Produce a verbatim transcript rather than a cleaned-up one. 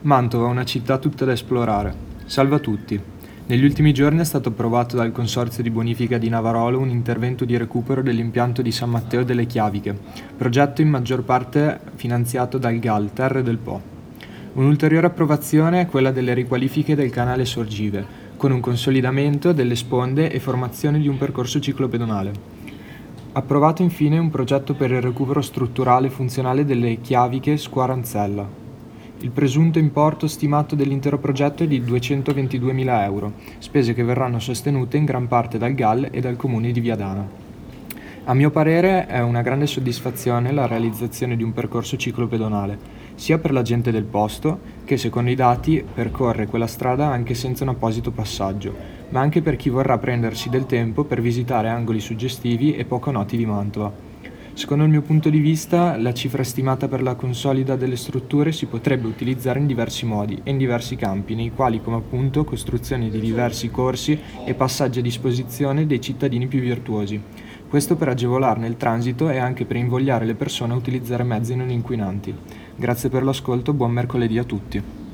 Mantova, una città tutta da esplorare. Salve a tutti. Negli ultimi giorni è stato approvato dal Consorzio di Bonifica di Navarolo un intervento di recupero dell'impianto di San Matteo delle Chiaviche, progetto in maggior parte finanziato dal G A L, Terre del Po. Un'ulteriore approvazione è quella delle riqualifiche del canale Sorgive, con un consolidamento delle sponde e formazione di un percorso ciclopedonale. Approvato infine un progetto per il recupero strutturale e funzionale delle Chiaviche Squaranzella. Il presunto importo stimato dell'intero progetto è di duecentoventiduemila euro, spese che verranno sostenute in gran parte dal G A L e dal comune di Viadana. A mio parere è una grande soddisfazione la realizzazione di un percorso ciclopedonale, sia per la gente del posto, che secondo i dati percorre quella strada anche senza un apposito passaggio, ma anche per chi vorrà prendersi del tempo per visitare angoli suggestivi e poco noti di Mantova. Secondo il mio punto di vista, la cifra stimata per la consolida delle strutture si potrebbe utilizzare in diversi modi e in diversi campi, nei quali come appunto costruzione di diversi corsi e passaggi a disposizione dei cittadini più virtuosi. Questo per agevolarne il transito e anche per invogliare le persone a utilizzare mezzi non inquinanti. Grazie per l'ascolto, buon mercoledì a tutti.